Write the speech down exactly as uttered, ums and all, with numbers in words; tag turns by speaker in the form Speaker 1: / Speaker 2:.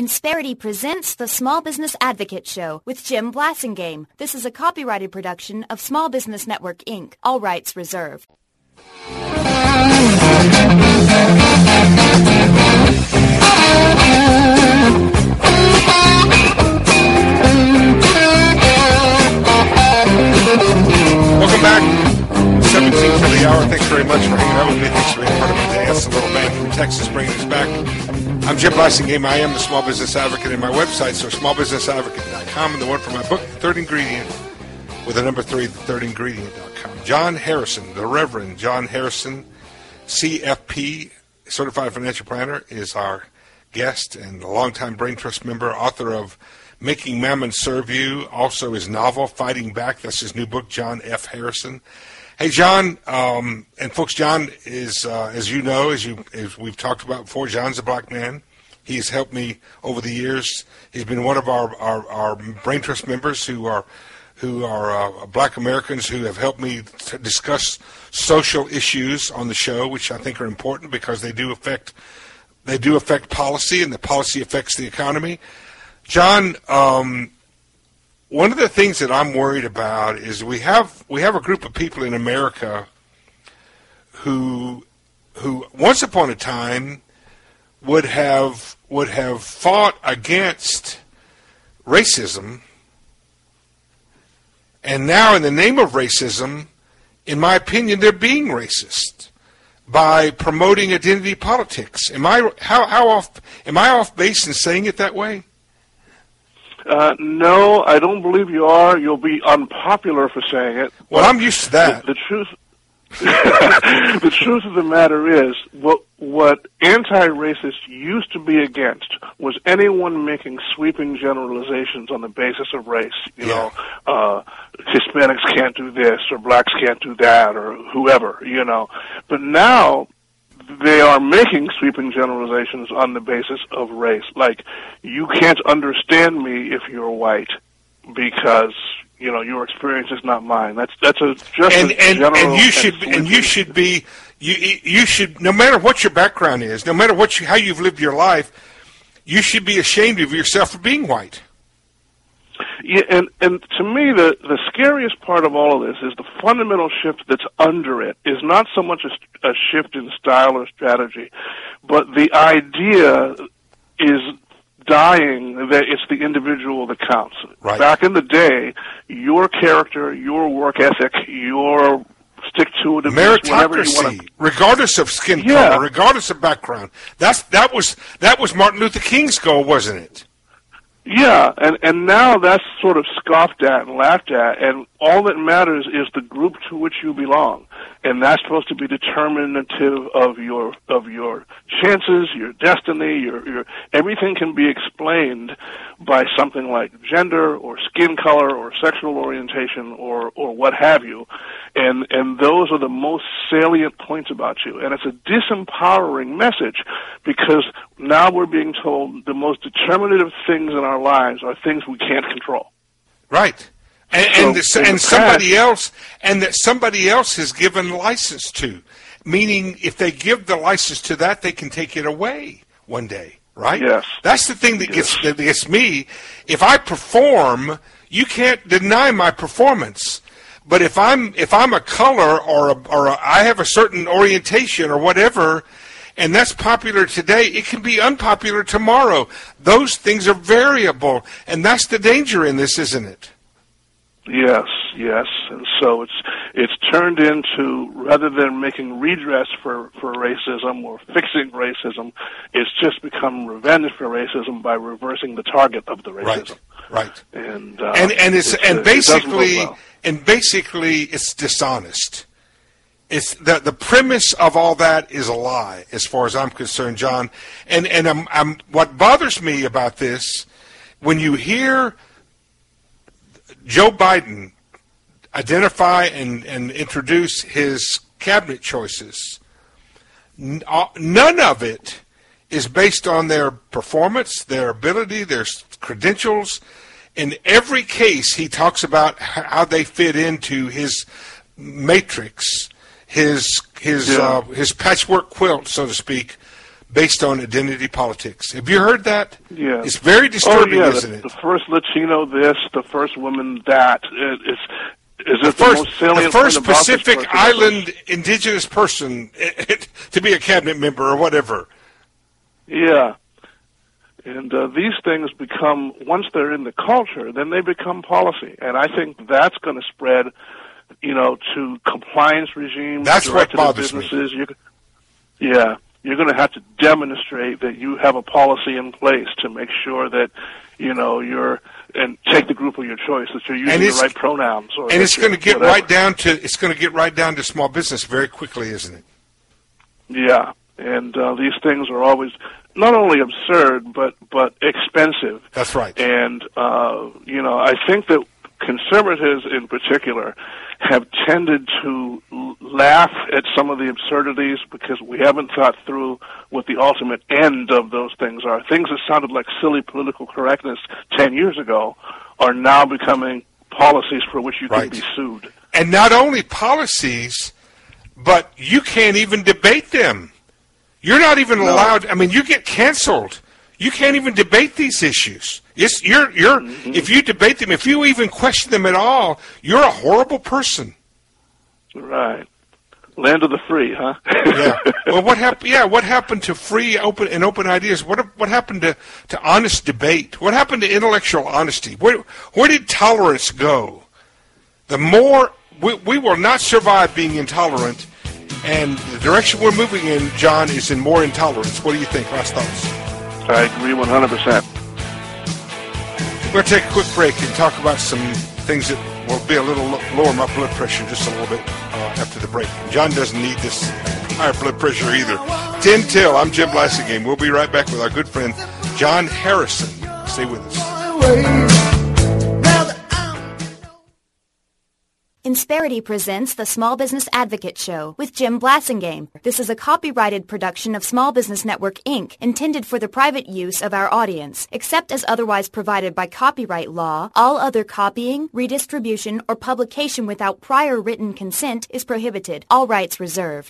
Speaker 1: Insperity presents the Small Business Advocate Show with Jim Blasingame. This is a copyrighted production of Small Business Network, Incorporated. All rights reserved.
Speaker 2: Welcome back. seventeen for the hour. Thanks very much for hanging out with me. Thanks for being part of my day. That's the little man from Texas bringing us back. I'm Jim Blasingame. I am the Small Business Advocate, and my website, so small business advocate dot com, and the one for my book, The Third Ingredient, with the number three, the third ingredient dot com. John Harrison, the Reverend John Harrison, C F P, Certified Financial Planner, is our guest and a longtime Brain Trust member, author of Making Mammon Serve You, also his novel, Fighting Back. That's his new book, John F. Harrison. Hey, John, um, and folks, John is, uh, as you know, as you as we've talked about before, John's a black man. He's helped me over the years. He's been one of our, our, our Brain Trust members who are who are uh, black Americans who have helped me to discuss social issues on the show, which I think are important because they do affect they do affect policy, and the policy affects the economy. John, um, one of the things that I'm worried about is we have we have a group of people in America who who once upon a time would have would have fought against racism, and now in the name of racism, in my opinion, they're being racist by promoting identity politics. Am I how how off am I off base in saying it that way?
Speaker 3: Uh, no, I don't believe you are. You'll be unpopular for saying it.
Speaker 2: Well, I'm used to that.
Speaker 3: The, the truth, the truth of the matter is, what what anti-racists used to be against was anyone making sweeping generalizations on the basis of race. You
Speaker 2: yeah.
Speaker 3: know, uh, Hispanics can't do this, or blacks can't do that, or whoever. You know, but now they are making sweeping generalizations on the basis of race. Like, you can't understand me if you're white because, you know, your experience is not mine. That's that's a just
Speaker 2: and
Speaker 3: a
Speaker 2: and,
Speaker 3: general
Speaker 2: and you should
Speaker 3: and,
Speaker 2: and you should be you you should, no matter what your background is, no matter what you, how you've lived your life, you should be ashamed of yourself for being white.
Speaker 3: Yeah, and, and to me, the, the scariest part of all of this is the fundamental shift that's under it is not so much a, a shift in style or strategy, but the idea is dying that it's the individual that counts.
Speaker 2: Right.
Speaker 3: Back in the day, your character, your work ethic, your stick-to-itiveness,
Speaker 2: meritocracy, regardless of skin
Speaker 3: yeah.
Speaker 2: color, regardless of background. That's that was that was Martin Luther King's goal, wasn't it?
Speaker 3: Yeah, and, and now that's sort of scoffed at and laughed at, and all that matters is the group to which you belong, and that's supposed to be determinative of your of your chances, your destiny, your your everything can be explained by something like gender or skin color or sexual orientation or or what have you, and and those are the most salient points about you, and it's a disempowering message because now we're being told the most determinative things in our lives are things we can't control.
Speaker 2: Right. And
Speaker 3: so,
Speaker 2: and, the, and somebody past, else and that somebody else has given license to, meaning if they give the license to that, they can take it away one day, right?
Speaker 3: Yes.
Speaker 2: That's the thing that
Speaker 3: yes.
Speaker 2: gets that gets me. If I perform, you can't deny my performance. But if I'm if I'm a color or a, or a, I have a certain orientation or whatever, and that's popular today, it can be unpopular tomorrow. Those things are variable, and that's the danger in this, isn't it?
Speaker 3: Yes, yes, and so it's it's turned into, rather than making redress for, for racism or fixing racism, it's just become revenge for racism by reversing the target of the racism.
Speaker 2: Right, right.
Speaker 3: And uh,
Speaker 2: and and it's, it's and
Speaker 3: uh,
Speaker 2: basically
Speaker 3: it well.
Speaker 2: and basically it's dishonest. It's the the premise of all that is a lie, as far as I'm concerned, John. And and I'm, I'm what bothers me about this, when you hear Joe Biden identify and, and introduce his cabinet choices, n- none of it is based on their performance, their ability, their credentials. In every case, he talks about how they fit into his matrix, his his
Speaker 3: yeah.
Speaker 2: uh, his patchwork quilt, so to speak, based on identity politics. Have you heard that?
Speaker 3: Yeah.
Speaker 2: It's very disturbing,
Speaker 3: oh, yeah.
Speaker 2: isn't
Speaker 3: the,
Speaker 2: it?
Speaker 3: The first Latino this, the first woman that. It, it's is
Speaker 2: the
Speaker 3: it
Speaker 2: first,
Speaker 3: the most salient
Speaker 2: the first
Speaker 3: point about this
Speaker 2: Pacific
Speaker 3: person?
Speaker 2: Island indigenous person to be a cabinet member or whatever.
Speaker 3: Yeah. And uh, these things become, once they're in the culture, then they become policy. And I think that's going to spread, you know, to compliance regimes.
Speaker 2: That's what
Speaker 3: directed at
Speaker 2: bothers me.
Speaker 3: businesses. You, yeah. You're going to have to demonstrate that you have a policy in place to make sure that, you know, you're, and take the group of your choice, that you're using the right pronouns. Or
Speaker 2: and it's going to get
Speaker 3: whatever.
Speaker 2: right down to, it's going to get right down to small business very quickly, isn't it?
Speaker 3: Yeah. And uh, these things are always not only absurd, but, but expensive.
Speaker 2: That's right.
Speaker 3: And, uh, you know, I think that conservatives in particular have tended to l- laugh at some of the absurdities because we haven't thought through what the ultimate end of those things are. Things that sounded like silly political correctness ten years ago are now becoming policies for which you
Speaker 2: right.
Speaker 3: can be sued.
Speaker 2: And not only policies, but you can't even debate them. You're not even
Speaker 3: no.
Speaker 2: allowed, I mean, you get canceled. You can't even debate these issues. It's, you're, you're,
Speaker 3: mm-hmm.
Speaker 2: If you debate them, if you even question them at all, you're a horrible person.
Speaker 3: Right. Land of the free, huh?
Speaker 2: yeah. Well, what happened? Yeah, what happened to free, open, and open ideas? What what happened to, to honest debate? What happened to intellectual honesty? Where where did tolerance go? The more we we will not survive being intolerant, and the direction we're moving in, John, is in more intolerance. What do you think? Last thoughts.
Speaker 3: I agree one hundred percent.
Speaker 2: We're going to take a quick break and talk about some things that will be a little lower my blood pressure just a little bit uh, after the break. John doesn't need this higher blood pressure either. ten till, I'm Jim Blasingame. We'll be right back with our good friend John Harrison. Stay with us.
Speaker 1: Insperity presents the Small Business Advocate Show with Jim Blasingame. This is a copyrighted production of Small Business Network, Incorporated, intended for the private use of our audience. Except as otherwise provided by copyright law, all other copying, redistribution, or publication without prior written consent is prohibited. All rights reserved.